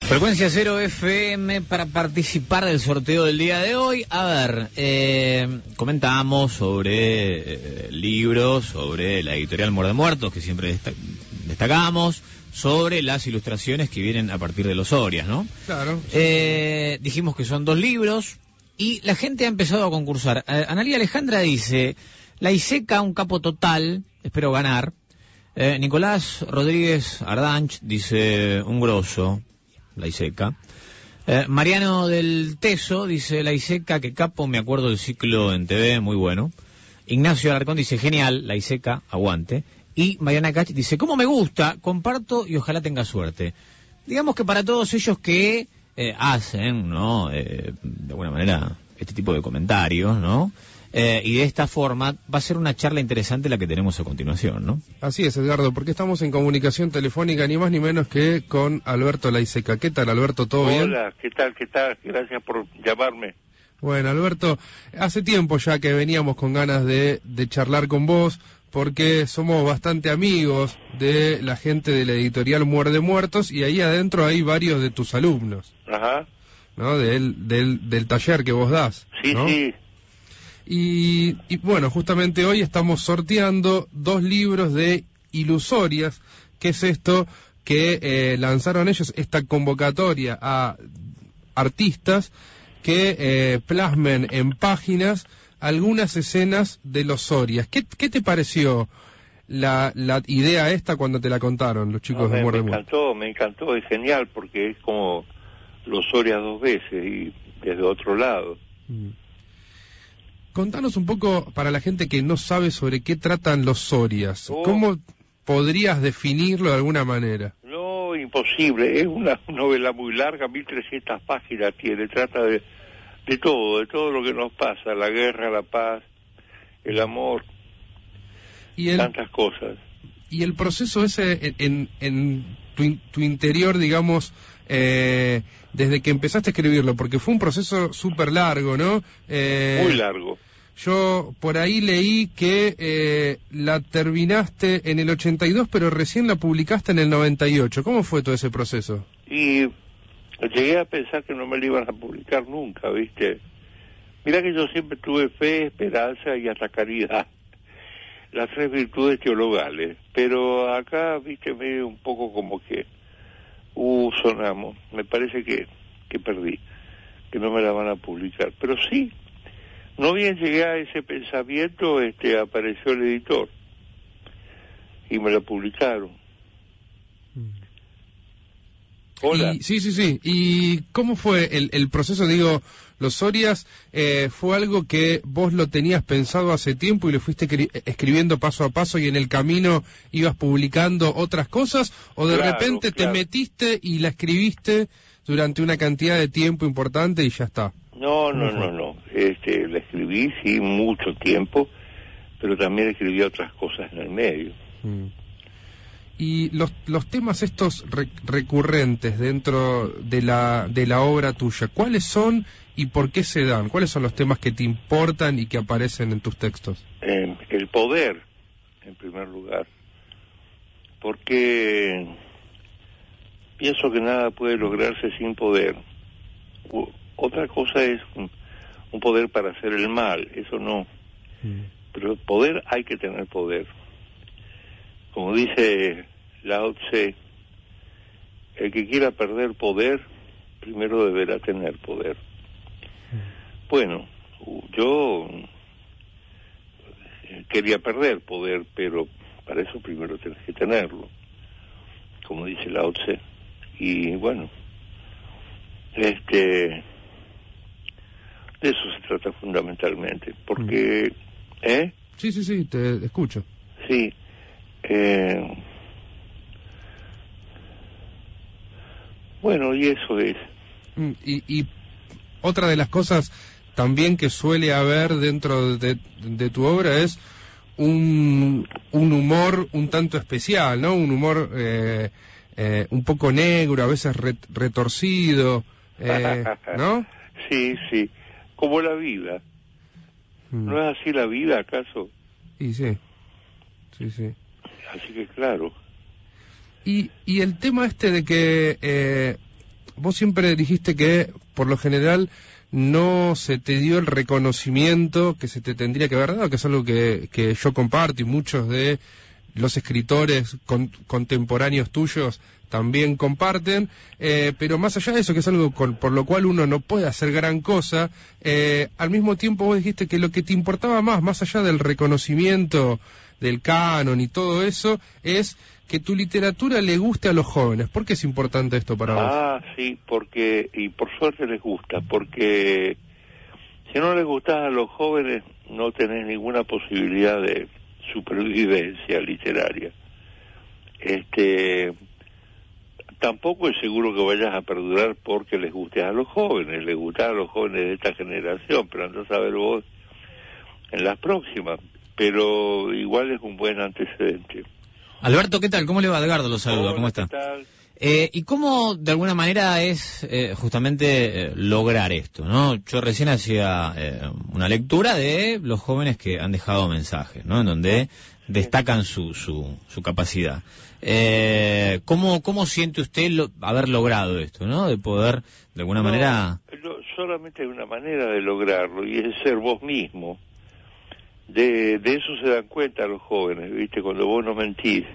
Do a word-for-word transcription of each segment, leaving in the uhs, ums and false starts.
Frecuencia Cero F M para participar del sorteo del día de hoy. A ver, eh, comentábamos sobre eh, libros, sobre la editorial Muerde Muertos, que siempre desta destacamos, sobre las ilustraciones que vienen a partir de los Orias, ¿no? Claro. Eh, dijimos que son dos libros y la gente ha empezado a concursar. Eh, Analía Alejandra dice, la ISECA, un capo total, espero ganar. Eh, Nicolás Rodríguez Ardanch dice, un grosso. La ISECA. Eh, Mariano del Teso dice, la ISECA, que capo, me acuerdo del ciclo en T V, muy bueno. Ignacio Alarcón dice, genial, la ISECA, aguante. Y Mariana Cach dice, ¿cómo me gusta? Comparto y ojalá tenga suerte. Digamos que para todos ellos que eh, hacen, ¿no? Eh, de alguna manera, este tipo de comentarios, ¿no? Eh, y de esta forma va a ser una charla interesante la que tenemos a continuación, ¿no? Así es, Edgardo, porque estamos en comunicación telefónica ni más ni menos que con Alberto Laiseca. ¿Qué tal, Alberto? ¿Todo bien? Hola, ¿qué tal? ¿Qué tal? Gracias por llamarme. Bueno, Alberto, hace tiempo ya que veníamos con ganas de, de charlar con vos, porque somos bastante amigos de la gente de la editorial Muerde Muertos y ahí adentro hay varios de tus alumnos. Ajá. ¿No? Del, del, del taller que vos das. Sí, ¿no? sí. Y, y bueno, justamente hoy estamos sorteando dos libros de Ilusorias, que es esto que eh, lanzaron ellos, esta convocatoria a artistas que eh, plasmen en páginas algunas escenas de los Orias. ¿Qué, qué te pareció la, la idea esta cuando te la contaron los chicos No, de me, Muerde me Muertos? encantó, me encantó, es genial porque es como los Orias dos veces y desde otro lado. Mm. Contanos un poco, para la gente que no sabe sobre qué tratan los Orias, Oh. ¿cómo podrías definirlo de alguna manera? No, imposible, es una novela muy larga, mil trescientas páginas tiene, trata de, de todo, de todo lo que nos pasa, la guerra, la paz, el amor, Y el, tantas cosas. y el proceso ese en, en, en tu, in- tu interior, digamos, eh, desde que empezaste a escribirlo, porque fue un proceso súper largo, ¿no? Eh, Muy largo. Yo por ahí leí que eh, la terminaste en el ochenta y dos, pero recién la publicaste en el noventa y ocho. ¿Cómo fue todo ese proceso? Y llegué a pensar que no me lo iban a publicar nunca, ¿viste? Mirá que yo siempre tuve fe, esperanza y hasta caridad, las tres virtudes teologales, pero acá, viste, medio un poco como que, uh, sonamos, me parece que, que perdí, que no me la van a publicar, pero sí, no bien llegué a ese pensamiento, este, apareció el editor, y me la publicaron. Hola. Y, sí, sí, sí. ¿Y cómo fue el, el proceso? Digo, los Orias, eh, ¿fue algo que vos lo tenías pensado hace tiempo y lo fuiste escri- escribiendo paso a paso y en el camino ibas publicando otras cosas? ¿O de Claro, repente claro. te metiste y la escribiste durante una cantidad de tiempo importante y ya está? No, no, ¿Cómo fue? no, no. Este, la escribí, sí, mucho tiempo, pero también escribí otras cosas en el medio. Mm. Y los, los temas estos re- recurrentes dentro de la, de la obra tuya, ¿cuáles son y por qué se dan? ¿Cuáles son los temas que te importan y que aparecen en tus textos? Eh, el poder, en primer lugar, porque pienso que nada puede lograrse sin poder. U- otra cosa es un, un poder para hacer el mal, eso no. Mm. Pero poder, hay que tener poder. Como dice Lao Tse, el que quiera perder poder, primero deberá tener poder. Bueno, yo quería perder poder, pero para eso primero tenés que tenerlo, como dice Lao Tse. Y bueno, este, de eso se trata fundamentalmente, porque, ¿eh? Sí, sí, sí, te escucho. Sí, eh, bueno, y eso es. Mm, Y, y otra de las cosas también que suele haber dentro de, de tu obra es un, un humor un tanto especial, ¿no? Un humor eh, eh, un poco negro, a veces re- retorcido, eh, ¿no? Sí, sí, como la vida. Mm. ¿No es así la vida, acaso? Y sí, sí, sí. Así que claro. Y, y el tema este de que eh, vos siempre dijiste que, por lo general, no se te dio el reconocimiento que se te tendría que haber dado, que es algo que, que yo comparto y muchos de los escritores con, contemporáneos tuyos también comparten, eh, pero más allá de eso, que es algo con, por lo cual uno no puede hacer gran cosa, eh, al mismo tiempo vos dijiste que lo que te importaba más, más allá del reconocimiento del canon y todo eso, es que tu literatura le guste a los jóvenes. ¿Por qué es importante esto para vos? Ah, sí, porque, y por suerte les gusta, porque si no les gustas a los jóvenes, no tenés ninguna posibilidad de supervivencia literaria. Este, tampoco es seguro que vayas a perdurar porque les guste a los jóvenes, les gusta a los jóvenes de esta generación, pero andás a ver vos en las próximas, pero igual es un buen antecedente. Alberto, ¿qué tal? ¿Cómo le va? Edgardo lo saluda, ¿cómo está? ¿Qué tal? Eh, ¿Y cómo de alguna manera es eh, justamente eh, lograr esto, ¿no? Yo recién hacía eh, una lectura de los jóvenes que han dejado mensajes, ¿no? En donde destacan su su, su capacidad. Eh, ¿cómo, ¿Cómo siente usted lo, haber logrado esto, ¿no? De poder, de alguna no, manera... Lo, solamente hay una manera de lograrlo, y es ser vos mismo. De, de eso se dan cuenta los jóvenes, ¿viste? Cuando vos no mentís.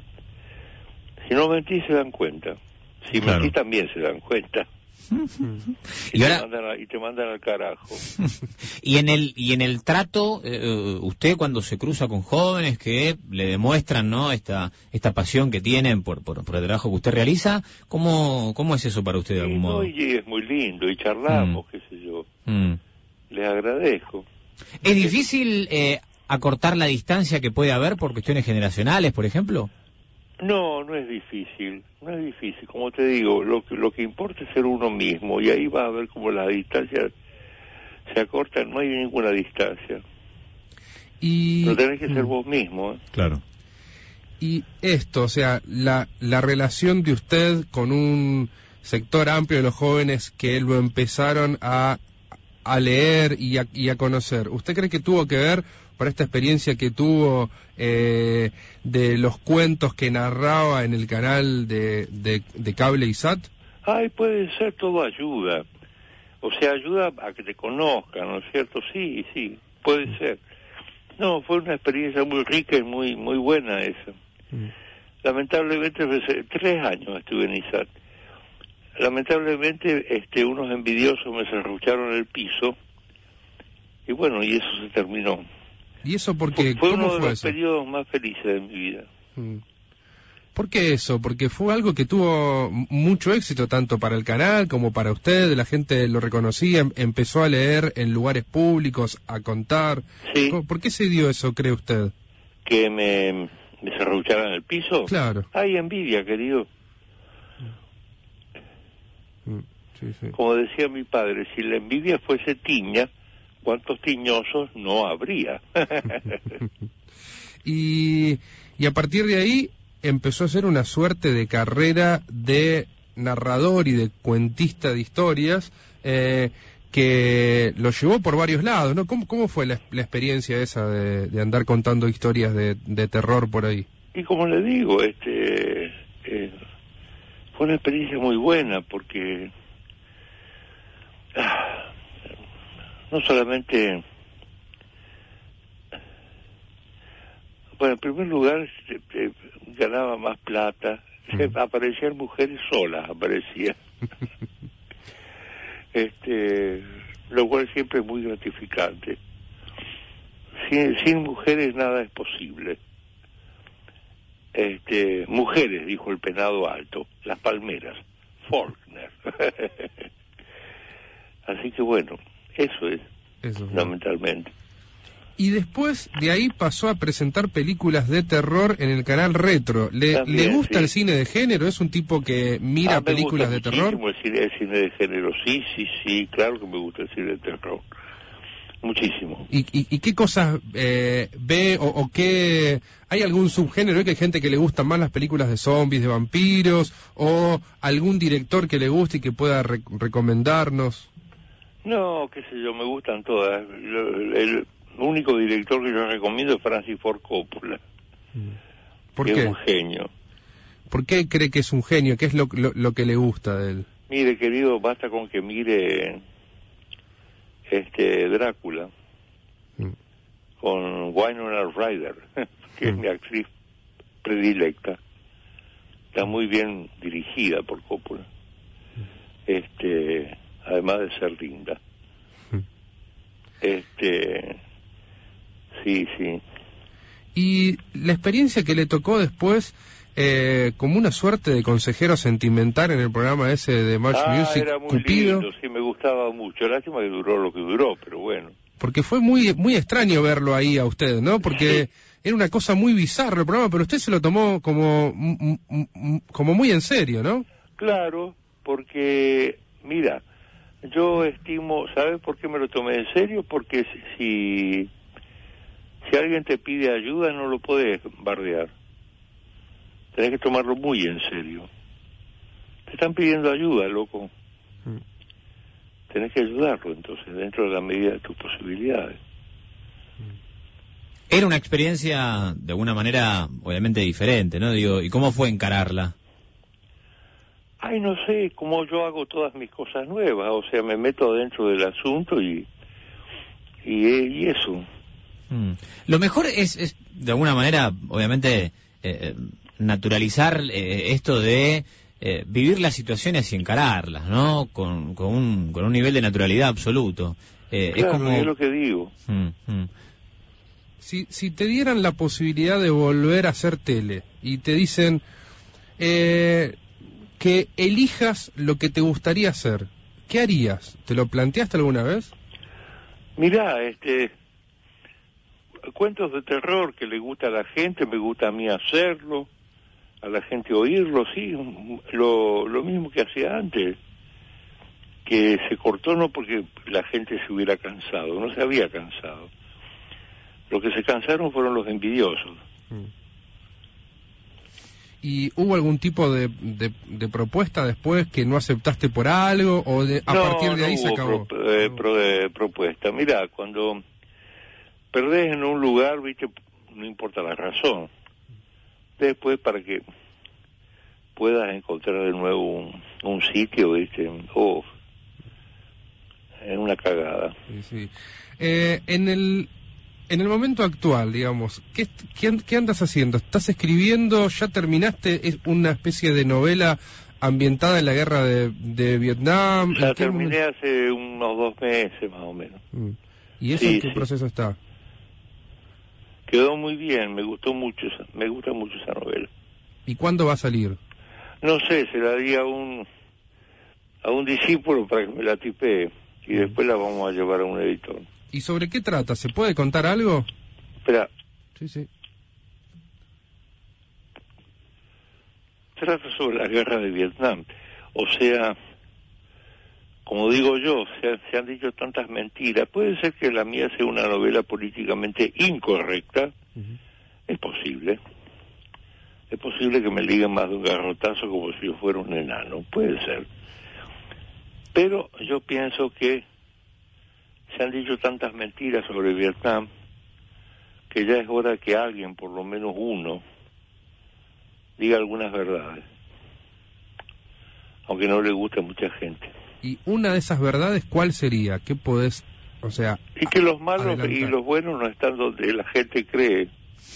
Si no mentís se dan cuenta. Si claro. mentís también se dan cuenta. y, y, ahora... te mandan a, y te mandan al carajo. y en el y en el trato, eh, usted cuando se cruza con jóvenes que le demuestran, ¿no? Esta esta pasión que tienen por por, por el trabajo que usted realiza, ¿cómo cómo es eso para usted de algún y modo? No, y es muy lindo y charlamos, mm. qué sé yo. Mm. Les agradezco. ¿Es difícil eh, acortar la distancia que puede haber por cuestiones generacionales, por ejemplo? No, no es difícil, no es difícil. Como te digo, lo que, lo que importa es ser uno mismo, y ahí va a ver cómo las distancias se acortan, no hay ninguna distancia. Y... Pero tenés que ser vos mismo, ¿eh? Claro. Y esto, o sea, la, la relación de usted con un sector amplio de los jóvenes que lo empezaron a, a leer y a, y a conocer, ¿usted cree que tuvo que ver por esta experiencia que tuvo eh, de los cuentos que narraba en el canal de, de, de cable I S A T? Ay, puede ser, todo ayuda. O sea, ayuda a que te conozcan, ¿no es cierto? Sí, sí, puede mm. ser. No, fue una experiencia muy rica y muy muy buena esa. Mm. Lamentablemente, tres años estuve en I S A T. Lamentablemente, este, unos envidiosos me serrucharon el piso, y bueno, y eso se terminó. ¿Y eso porque fue cómo uno de fue los eso? periodos más felices de mi vida. Mm. ¿Por qué eso? Porque fue algo que tuvo mucho éxito tanto para el canal como para usted, la gente lo reconocía, empezó a leer en lugares públicos, a contar. Sí. ¿Por qué se dio eso, cree usted? ¿Que me, me serrucharan el piso? Claro. Hay envidia, querido. Mm. Sí, sí. Como decía mi padre, si la envidia fuese tiña, ¿cuántos tiñosos no habría? y, y a partir de ahí empezó a hacer una suerte de carrera de narrador y de cuentista de historias eh, que lo llevó por varios lados, ¿no? ¿Cómo, cómo fue la, la experiencia esa de, de andar contando historias de, de terror por ahí? Y como le digo, este eh, fue una experiencia muy buena porque... Ah, no solamente, bueno, en primer lugar eh, eh, ganaba más plata, mm. aparecían mujeres solas, aparecían, este, lo cual siempre es muy gratificante. Sin, sin mujeres nada es posible. Este, mujeres, dijo el penado alto, las palmeras, Faulkner. Así que bueno, eso es, eso fundamentalmente. Y después de ahí pasó a presentar películas de terror en el canal Retro. ¿Le, También, ¿le gusta sí. el cine de género? ¿Es un tipo que mira ah, películas de terror? El cine, el cine de género, sí, sí, sí, claro que me gusta el cine de terror. Muchísimo. ¿Y, y, y qué cosas eh, ve o, o qué... ¿Hay algún subgénero? ¿Ve que hay gente que le gustan más las películas de zombies, de vampiros? ¿O algún director que le guste y que pueda re recomendarnos? No, qué sé yo, me gustan todas. El, el único director que yo recomiendo es Francis Ford Coppola. ¿Por que qué? Es un genio. ¿Por qué cree que es un genio? ¿Qué es lo, lo, lo que le gusta de él? Mire, querido, basta con que mire este Drácula mm. con Winona Ryder, que mm. es mi actriz predilecta. Está muy bien dirigida por Coppola. Este, además de ser linda. Mm. Este, sí, sí. Y la experiencia que le tocó después, eh, como una suerte de consejero sentimental en el programa ese de Much ah, Music, era muy Cupido. lindo, sí, me gustaba mucho. Lástima que duró lo que duró, pero bueno. Porque fue muy muy extraño verlo ahí a usted, ¿no? Porque sí. Era una cosa muy bizarra el programa, pero usted se lo tomó como, como muy en serio, ¿no? Claro, porque, mira, yo estimo, ¿sabes por qué me lo tomé en serio? Porque si... Si alguien te pide ayuda, no lo puedes bardear. Tenés que tomarlo muy en serio. Te están pidiendo ayuda, loco. Mm. Tenés que ayudarlo, entonces, dentro de la medida de tus posibilidades. Era una experiencia, de alguna manera, obviamente diferente, ¿no? Digo, ¿y cómo fue encararla? Ay, no sé, cómo yo hago todas mis cosas nuevas. O sea, me meto dentro del asunto y, y, y eso. Mm. Lo mejor es, es, de alguna manera, obviamente, eh, naturalizar eh, esto de eh, vivir las situaciones y encararlas, ¿no? Con, con, un, con un nivel de naturalidad absoluto. Eh, claro, es como... es lo que digo. Mm, mm. Si, si te dieran la posibilidad de volver a hacer tele y te dicen eh, que elijas lo que te gustaría hacer, ¿qué harías? ¿Te lo planteaste alguna vez? Mirá, este... cuentos de terror que le gusta a la gente, me gusta a mí hacerlo, a la gente oírlo, sí, lo, lo mismo que hacía antes, que se cortó no porque la gente se hubiera cansado, no se había cansado. Lo que se cansaron fueron los envidiosos. ¿Y hubo algún tipo de, de, de propuesta después que no aceptaste por algo o de, a no, partir de no ahí hubo se acabó? Pro, eh, pro, eh, propuesta. Mirá, cuando perdés en un lugar, viste, no importa la razón. Después, para que puedas encontrar de nuevo un, un sitio, viste, oh, es una cagada. Sí, sí. Eh, en el en el momento actual, digamos, ¿qué, qué, qué andas haciendo? ¿Estás escribiendo? ¿Ya terminaste? ¿Es una especie de novela ambientada en la guerra de, de Vietnam? La terminé momento? hace unos dos meses, más o menos. Mm. ¿Y eso sí, en qué sí. proceso está? Quedó muy bien, me gustó mucho, me gusta mucho esa novela. ¿Y cuándo va a salir? No sé, se la di a un a un discípulo para que me la tipee y después la vamos a llevar a un editor. ¿Y sobre qué trata? ¿Se puede contar algo? Espera. Sí, sí. Trata sobre la guerra de Vietnam. O sea, como digo yo, se, se han dicho tantas mentiras. Puede ser que la mía sea una novela políticamente incorrecta. Uh-huh. Es posible. Es posible que me liguen más de un garrotazo como si yo fuera un enano. Puede ser. Pero yo pienso que se han dicho tantas mentiras sobre Vietnam que ya es hora que alguien, por lo menos uno, diga algunas verdades. Aunque no le guste a mucha gente. ¿Y una de esas verdades cuál sería? ¿Qué podés, o sea... Y que los malos adelantar? Y los buenos no están donde la gente cree.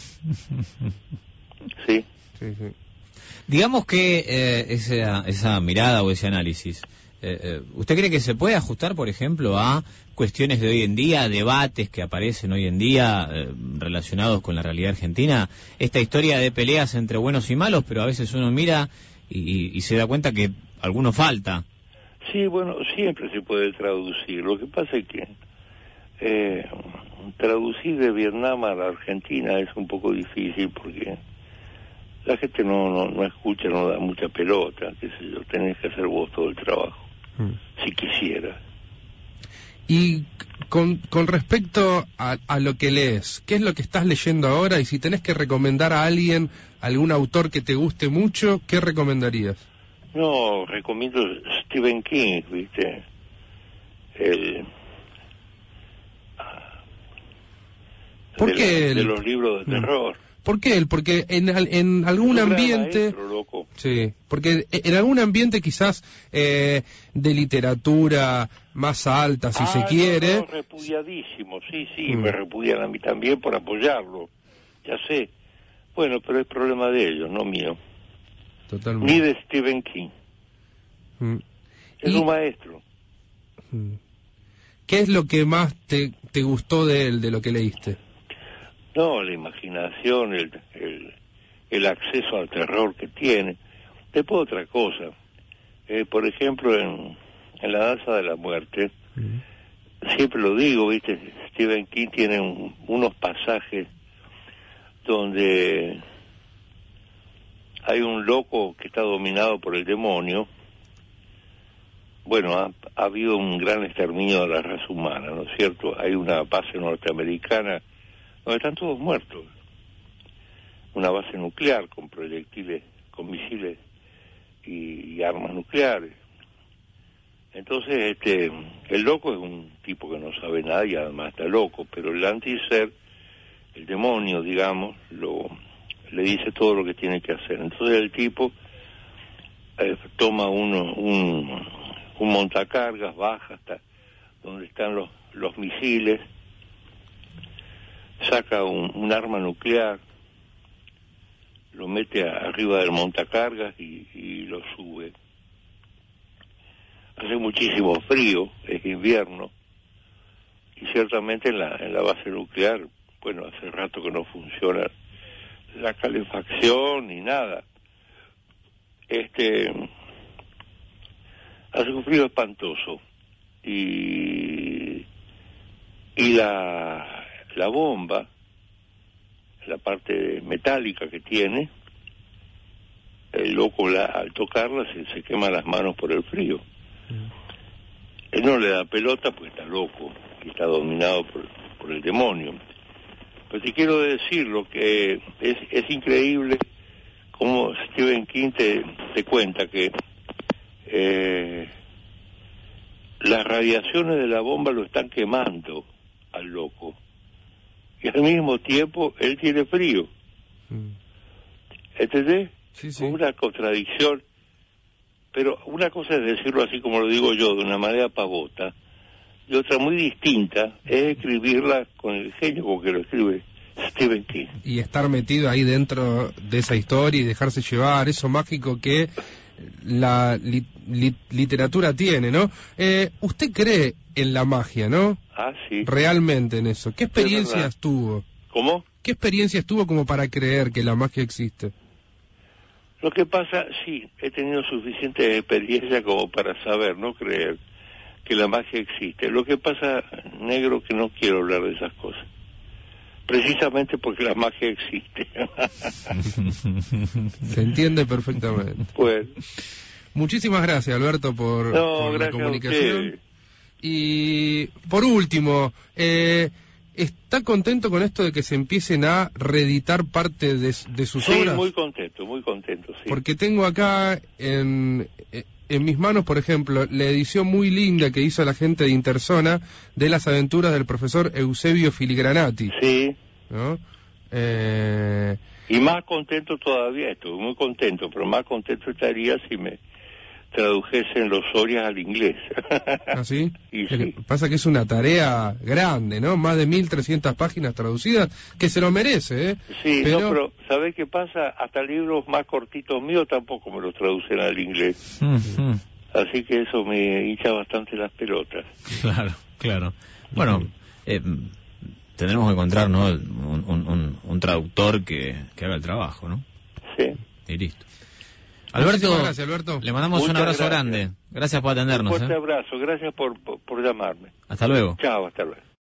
¿Sí? Sí, sí. Digamos que eh, esa, esa mirada o ese análisis, eh, eh, ¿usted cree que se puede ajustar, por ejemplo, a cuestiones de hoy en día, debates que aparecen hoy en día eh, relacionados con la realidad argentina? Esta historia de peleas entre buenos y malos, pero a veces uno mira y, y se da cuenta que alguno falta. Sí, bueno, siempre se puede traducir. Lo que pasa es que eh, traducir de Vietnam a la Argentina es un poco difícil porque la gente no, no, no escucha, no da mucha pelota, qué sé yo, tenés que hacer vos todo el trabajo, mm. si quisieras. Y con, con respecto a, a lo que lees, ¿qué es lo que estás leyendo ahora? Y si tenés que recomendar a alguien, algún autor que te guste mucho, ¿qué recomendarías? No, recomiendo Stephen King, ¿viste? El... ¿Por de qué? La, el... de los libros de terror. ¿Por qué él? Porque en, en algún es un gran ambiente... maestro, loco. Sí, porque en algún ambiente quizás eh, de literatura más alta, si ah, se quiere... No, no, repudiadísimo, sí, sí, Mm. me repudian a mí también por apoyarlo, ya sé. Bueno, pero es problema de ellos, no mío. Totalmente. Ni de Stephen King. Mm. Es Y- un maestro. Mm. ¿Qué es lo que más te, te gustó de él, de lo que leíste? No, la imaginación, el, el, el acceso al terror que tiene. Después otra cosa. Eh, por ejemplo, en, en La Danza de la Muerte, Mm. siempre lo digo, ¿viste? Stephen King tiene un- unos pasajes donde hay un loco que está dominado por el demonio. Bueno, ha, ha habido un gran exterminio de la raza humana, ¿no es cierto? Hay una base norteamericana donde están todos muertos. Una base nuclear con proyectiles, con misiles y, y armas nucleares. Entonces, este, el loco es un tipo que no sabe nada y además está loco, pero el anti-ser, el demonio, digamos, lo, le dice todo lo que tiene que hacer. Entonces el tipo eh, toma uno, un, un montacargas, baja hasta donde están los, los misiles, saca un, un arma nuclear, lo mete a- arriba del montacargas y, y lo sube. Hace muchísimo frío, es invierno, y ciertamente en la, en la base nuclear, bueno, hace rato que no funciona la calefacción ni nada. Este, hace un frío espantoso, y, y la, la bomba, la parte metálica que tiene, el loco la, al tocarla se, se quema las manos por el frío. Él no le da pelota porque está loco y está dominado por, por el demonio. Pero te quiero decir lo que es, es increíble cómo Stephen King te, te cuenta que eh, las radiaciones de la bomba lo están quemando al loco. Y al mismo tiempo él tiene frío. Mm. ¿Entendés? Sí, sí. Una contradicción. Pero una cosa es decirlo así como lo digo yo, de una manera pavota, y otra muy distinta es escribirla con el genio con que lo escribe Stephen King. Y estar metido ahí dentro de esa historia y dejarse llevar, eso mágico que la li- li- literatura tiene, ¿no? Eh, usted cree en la magia, ¿no? Ah, sí. Realmente en eso. ¿Qué verdad. experiencias tuvo? ¿Cómo? ¿Qué experiencias tuvo como para creer que la magia existe? Lo que pasa, sí, he tenido suficiente experiencia como para saber, no creer, que la magia existe. Lo que pasa, negro, que no quiero hablar de esas cosas. Precisamente porque la magia existe. Se entiende perfectamente. Pues, Muchísimas gracias, Alberto, por, no, por la gracias a comunicación. ustedes. Y por último, eh, ¿está contento con esto de que se empiecen a reeditar parte de, de sus Sí, obras? muy contento, muy contento, sí. Porque tengo acá en, en mis manos, por ejemplo, la edición muy linda que hizo la gente de Interzona de las aventuras del profesor Eusebio Filigranati, Sí, ¿no? Eh, y más contento todavía, estoy muy contento, pero más contento estaría si me tradujesen los Sorias al inglés. ¿Así? Y Lo que sí. pasa que es una tarea grande, ¿no? Más de mil trescientas páginas traducidas, que se lo merece, ¿eh? Sí, pero... no, pero ¿sabés qué pasa? Hasta libros más cortitos míos tampoco me los traducen al inglés. Ujú. Así que eso me hincha bastante las pelotas. Claro, claro. Bueno, eh, tendremos que encontrar, ¿no? un, un, un, un traductor que, que haga el trabajo, ¿no? Sí. Y listo. Alberto, Muchísimas gracias, Alberto. le mandamos Muchas un abrazo gracias. grande. Gracias por Un atendernos. fuerte ¿eh? abrazo, gracias por, por, por llamarme. Hasta luego. Chao, hasta luego.